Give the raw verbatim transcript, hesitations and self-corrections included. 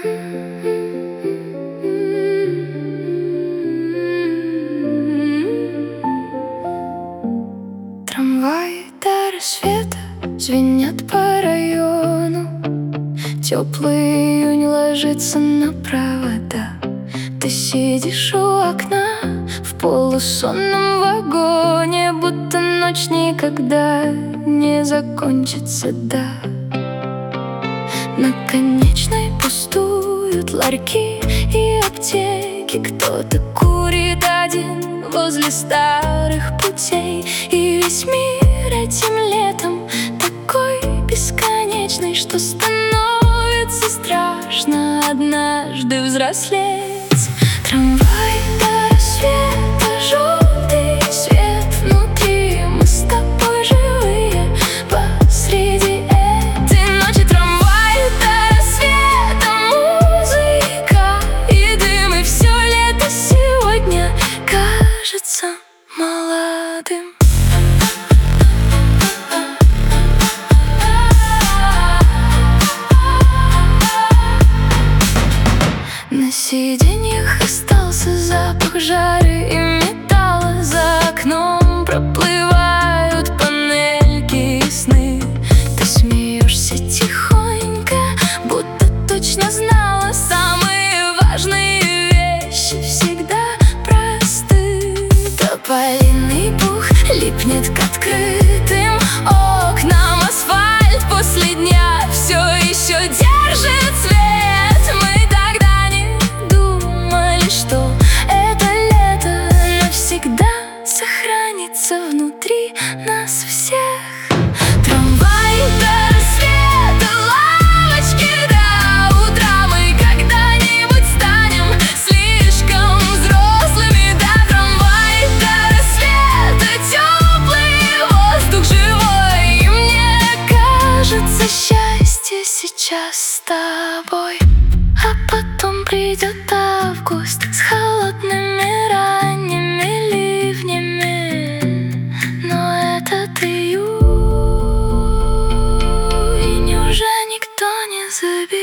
Трамваи до рассвета звенят по району. Теплый июнь ложится на провода. Ты сидишь у окна в полусонном вагоне, будто ночь никогда не закончится, да. На Конечной пустуют ларьки и аптеки. Кто-то курит один возле старых путей. И весь мир этим летом такой бесконечный, что становится страшно однажды взрослеть. Трамвай до рассвета, желтый свет внутри, мы с тобой живые посреди этой ночи. Трамвай до рассвета, музыка и дым, и все лето сегодня кажется молодым. На сиденьях остался запах жары и металла. За окном проплывают панельки и сны. Ты смеешься тихонько, будто точно знала. Самые важные вещи всегда просты. Тополиный пух липнет к открытым окнам. Асфальт после дня все еще держит свет. Что это лето навсегда сохранится внутри нас всех. Трамвай до рассвета, лавочки до утра. Мы когда-нибудь станем слишком взрослыми, да. Трамвай до рассвета, теплый воздух живой. И мне кажется, счастье сейчас с тобой. А потом придет август с холодными ранними ливнями. Но этот июнь уже никто не заберет.